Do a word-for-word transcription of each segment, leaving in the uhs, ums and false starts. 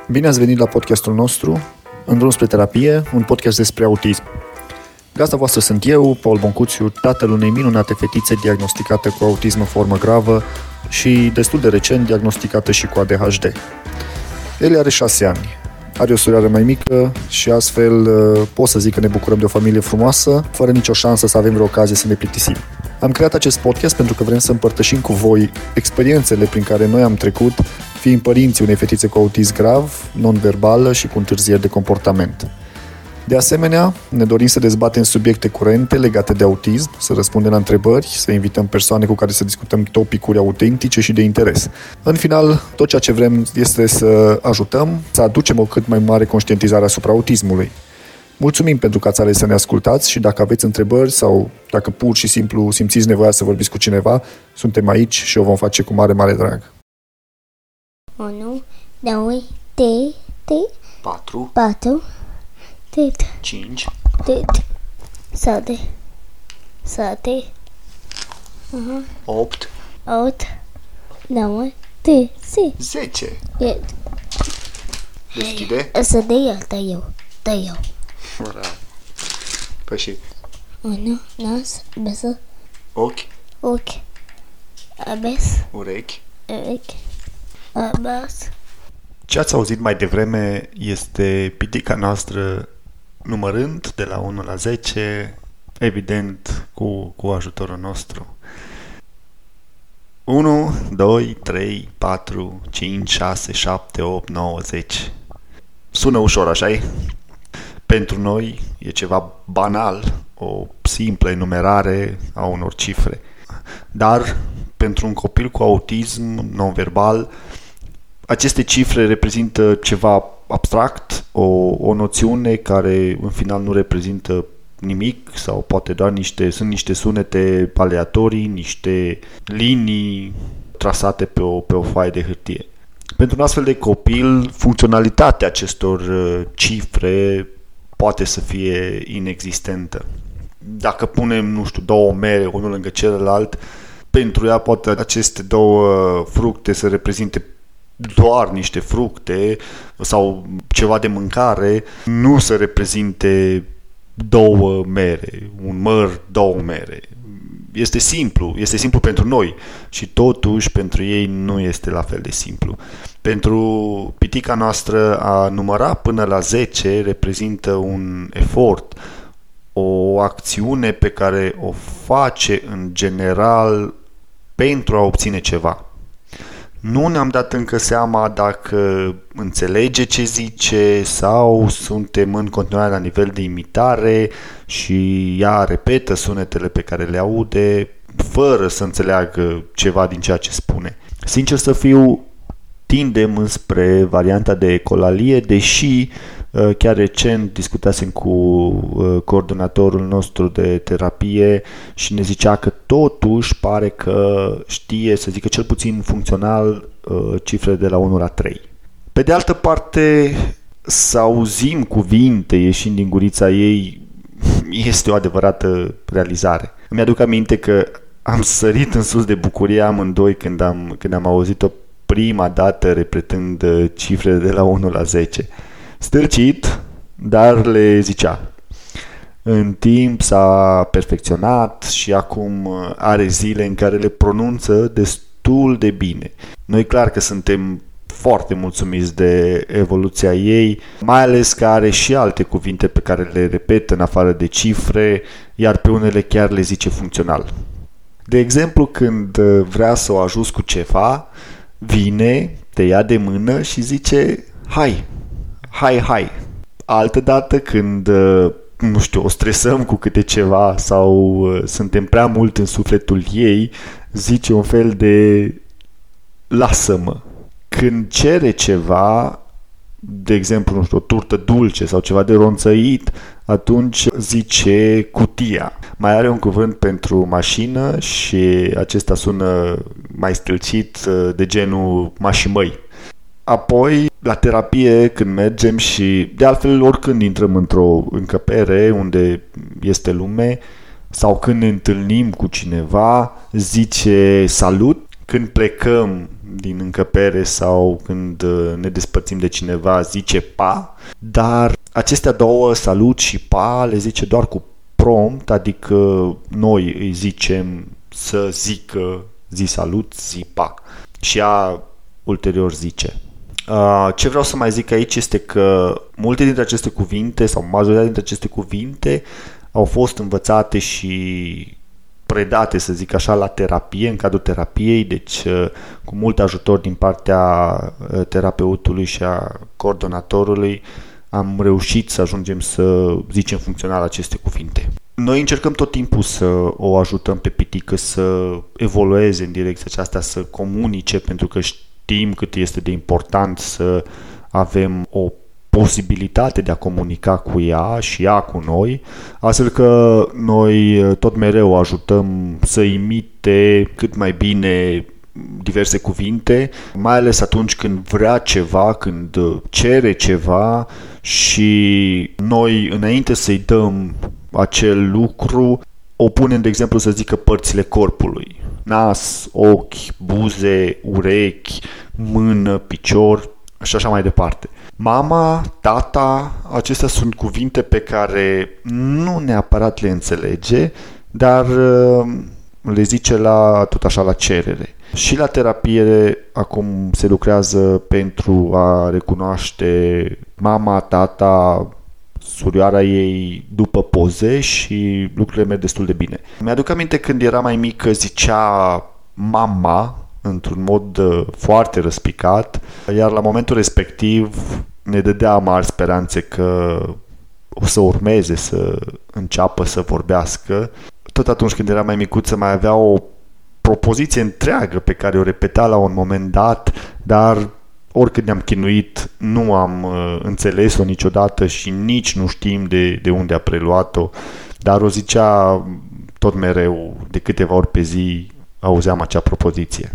Bine ați venit la podcastul nostru, În drum spre terapie, un podcast despre autism. Gazda voastră sunt eu, Paul Boncuțiu, tatăl unei minunate fetițe diagnosticată cu autism în formă gravă și destul de recent diagnosticată și cu A D H D. El are șase ani, are o surioară mai mică și astfel pot să zic că ne bucurăm de o familie frumoasă, fără nicio șansă să avem vreo ocazie să ne plictisim. Am creat acest podcast pentru că vrem să împărtășim cu voi experiențele prin care noi am trecut, fiind părinții unei fetițe cu autism grav, non-verbală și cu întârzieri de comportament. De asemenea, ne dorim să dezbatem subiecte curente legate de autism, să răspundem la întrebări, să invităm persoane cu care să discutăm topicuri autentice și de interes. În final, tot ceea ce vrem este să ajutăm, să aducem o cât mai mare conștientizare asupra autismului. Mulțumim pentru că ați ales să ne ascultați și dacă aveți întrebări sau dacă pur și simplu simțiți nevoia să vorbiți cu cineva, suntem aici și o vom face cu mare, mare drag. unu, doi, trei, trei, patru, patru, cinci, șase, șase, opt, opt, nouă, zece, zece. opt. Deschide. Să de eu, de eu, de eu. Păi și unu, nas, besă, ochi, ochi, abes, urechi. urechi, abas. Ce ați auzit mai devreme este pitica noastră numărând de la unu la zece, evident cu, cu ajutorul nostru. unu, doi, trei, patru, cinci, șase, șapte, opt, nouă, zece. Sună ușor, așa-i? Pentru noi e ceva banal, o simplă enumerare a unor cifre. Dar pentru un copil cu autism non-verbal, aceste cifre reprezintă ceva abstract, o, o noțiune care în final nu reprezintă nimic sau poate doar niște, sunt niște sunete aleatorii, niște linii trasate pe o, pe o foaie de hârtie. Pentru un astfel de copil, funcționalitatea acestor cifre poate să fie inexistentă. Dacă punem, nu știu, două mere, unul lângă celălalt, pentru ea poate aceste două fructe să reprezinte doar niște fructe sau ceva de mâncare, nu să reprezinte două mere, un măr, două mere. Este simplu, este simplu pentru noi și totuși pentru ei nu este la fel de simplu. Pentru pitica noastră a număra până la zece reprezintă un efort, o acțiune pe care o face în general pentru a obține ceva. Nu ne-am dat încă seama dacă înțelege ce zice sau suntem în continuare la nivel de imitare și ea repetă sunetele pe care le aude fără să înțeleagă ceva din ceea ce spune. Sincer să fiu, tindem înspre varianta de ecolalie, deși chiar recent discutasem cu coordonatorul nostru de terapie și ne zicea că totuși pare că știe, să zică cel puțin funcțional, cifrele de la unu la trei. Pe de altă parte, să auzim cuvinte ieșind din gurița ei este o adevărată realizare. Îmi aduc aminte că am sărit în sus de bucurie amândoi când am, când am auzit-o prima dată repetând cifrele de la unu la zece. Stârcit, dar le zicea. În timp s-a perfecționat și acum are zile în care le pronunță destul de bine. Noi clar că suntem foarte mulțumiți de evoluția ei, mai ales că are și alte cuvinte pe care le repetă în afară de cifre, iar pe unele chiar le zice funcțional. De exemplu, când vrea să o ajuți cu ceva, vine, te ia de mână și zice hai. Hai, hai. Altădată când, nu știu, o stresăm cu câte ceva sau suntem prea mult în sufletul ei, zice un fel de lasă-mă. Când cere ceva, de exemplu, nu știu, o turtă dulce sau ceva de ronțăit, atunci zice cutia. Mai are un cuvânt pentru mașină și acesta sună mai stâlcit, de genul mașimăi. Apoi, la terapie, când mergem și, de altfel, oricând intrăm într-o încăpere unde este lume sau când ne întâlnim cu cineva, zice salut. Când plecăm, din încăpere sau când ne despărțim de cineva zice pa, dar acestea două, salut și pa, le zice doar cu prompt, adică noi îi zicem să zică zi salut, zi pa și ea ulterior zice. Ce vreau să mai zic aici este că multe dintre aceste cuvinte sau majoritatea dintre aceste cuvinte au fost învățate și predate, să zic așa, la terapie, în cadrul terapiei, deci cu mult ajutor din partea terapeutului și a coordonatorului am reușit să ajungem să zicem funcțional aceste cuvinte. Noi încercăm tot timpul să o ajutăm pe pitică să evolueze în direcția aceasta, să comunice, pentru că știm cât este de important să avem o posibilitate de a comunica cu ea și ea cu noi, astfel că noi tot mereu o ajutăm să imite cât mai bine diverse cuvinte, mai ales atunci când vrea ceva, când cere ceva și noi, înainte să-i dăm acel lucru, o punem, de exemplu, să zică părțile corpului: nas, ochi, buze, urechi, mână, picior și așa mai departe. Mama, tata, acestea sunt cuvinte pe care nu neapărat le înțelege, dar le zice la, tot așa la cerere. Și la terapie acum se lucrează pentru a recunoaște mama, tata, surioara ei după poze și lucrurile merg destul de bine. Mi-aduc aminte când era mai mică zicea mama într-un mod foarte răspicat, iar la momentul respectiv ne dădea mari speranțe că o să urmeze să înceapă să vorbească. Tot atunci când era mai micuță mai avea o propoziție întreagă pe care o repeta la un moment dat, dar oricât ne-am chinuit, nu am uh, înțeles-o niciodată și nici nu știm de, de unde a preluat-o, dar o zicea tot mereu, de câteva ori pe zi auzeam acea propoziție.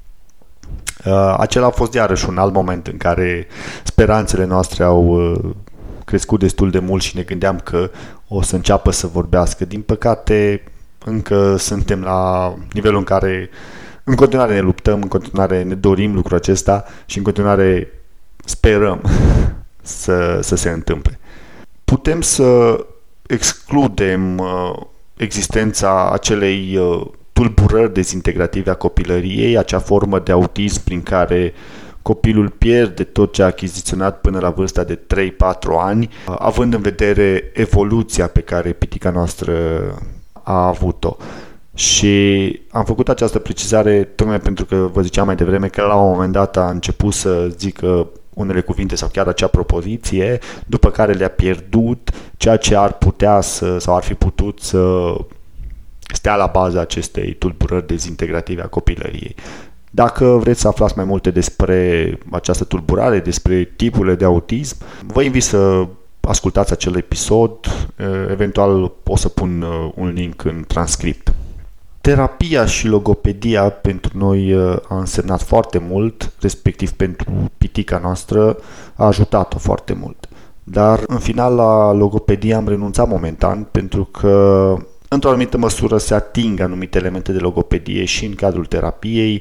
Uh, acela a fost iarăși un alt moment în care speranțele noastre au uh, crescut destul de mult și ne gândeam că o să înceapă să vorbească. Din păcate, încă suntem la nivelul în care în continuare ne luptăm, în continuare ne dorim lucrul acesta și în continuare sperăm să, să se întâmple. Putem să excludem uh, existența acelei uh, tulburări dezintegrative a copilăriei, acea formă de autism prin care copilul pierde tot ce a achiziționat până la vârsta de trei patru ani, uh, având în vedere evoluția pe care pitica noastră a avut-o. Și am făcut această precizare tocmai pentru că vă ziceam mai devreme că la un moment dat a început să zică unele cuvinte sau chiar acea propoziție, după care le-a pierdut ceea ce ar putea să, sau ar fi putut să stea la baza acestei tulburări dezintegrative a copilăriei. Dacă vreți să aflați mai multe despre această tulburare, despre tipurile de autism, vă invit să ascultați acel episod, eventual o să pun un link în transcript. Terapia și logopedia pentru noi a însemnat foarte mult, respectiv pentru pitica noastră a ajutat-o foarte mult. Dar în final la logopedie am renunțat momentan pentru că într-o anumită măsură se ating anumite elemente de logopedie și în cadrul terapiei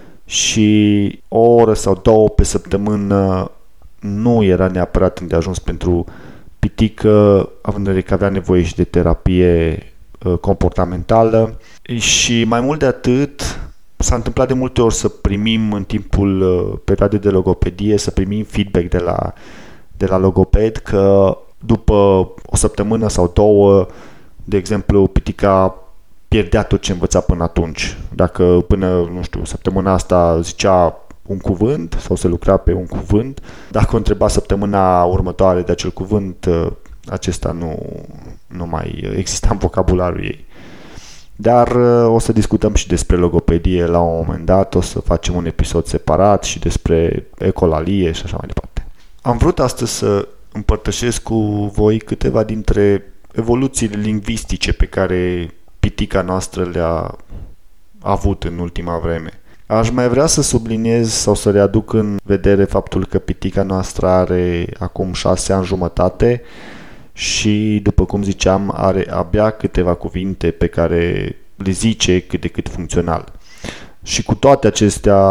și o oră sau două pe săptămână nu era neapărat îndeajuns pentru pitică, având în vedere că avea nevoie și de terapie comportamentală. Și mai mult de atât, s-a întâmplat de multe ori să primim în timpul perioadei de logopedie, să primim feedback de la, de la logoped că după o săptămână sau două, de exemplu, pitica pierdea tot ce învăța până atunci. Dacă până, nu știu, săptămâna asta zicea un cuvânt sau se lucra pe un cuvânt, dacă o întreba săptămâna următoare de acel cuvânt, acesta nu, nu mai exista în vocabularul ei. Dar o să discutăm și despre logopedie la un moment dat, o să facem un episod separat și despre ecolalie și așa mai departe. Am vrut astăzi să împărtășesc cu voi câteva dintre evoluțiile lingvistice pe care pitica noastră le-a avut în ultima vreme. Aș mai vrea să subliniez sau să readuc în vedere faptul că pitica noastră are acum șase ani jumătate și, după cum ziceam, are abia câteva cuvinte pe care le zice cât de cât funcțional. Și cu toate acestea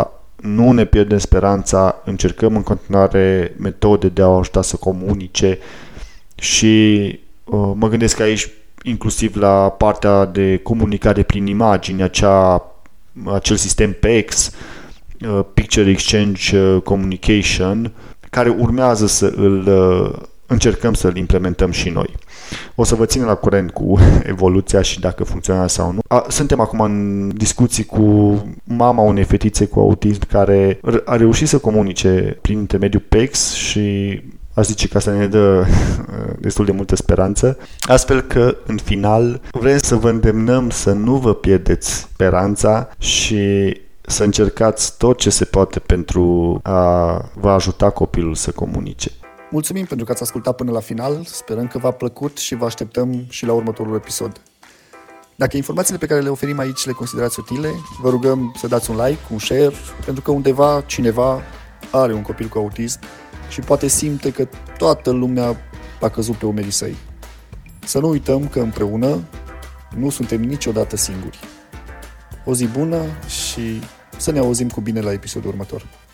nu ne pierdem speranța, încercăm în continuare metode de a o ajuta să comunice și uh, mă gândesc aici inclusiv la partea de comunicare prin imagini, acea, acel sistem P E X, uh, Picture Exchange Communication, care urmează să îl uh, încercăm să-l implementăm și noi. O să vă țin la curent cu evoluția și dacă funcționează sau nu. A, suntem acum în discuții cu mama unei fetițe cu autism care a reușit să comunice prin intermediul P E X și aș zice că asta ne dă destul de multă speranță. Astfel că, în final, vrem să vă îndemnăm să nu vă pierdeți speranța și să încercați tot ce se poate pentru a vă ajuta copilul să comunice. Mulțumim pentru că ați ascultat până la final, sperăm că v-a plăcut și vă așteptăm și la următorul episod. Dacă informațiile pe care le oferim aici le considerați utile, vă rugăm să dați un like, un share, pentru că undeva cineva are un copil cu autism și poate simte că toată lumea a căzut pe umerii săi. Să nu uităm că împreună nu suntem niciodată singuri. O zi bună și să ne auzim cu bine la episodul următor.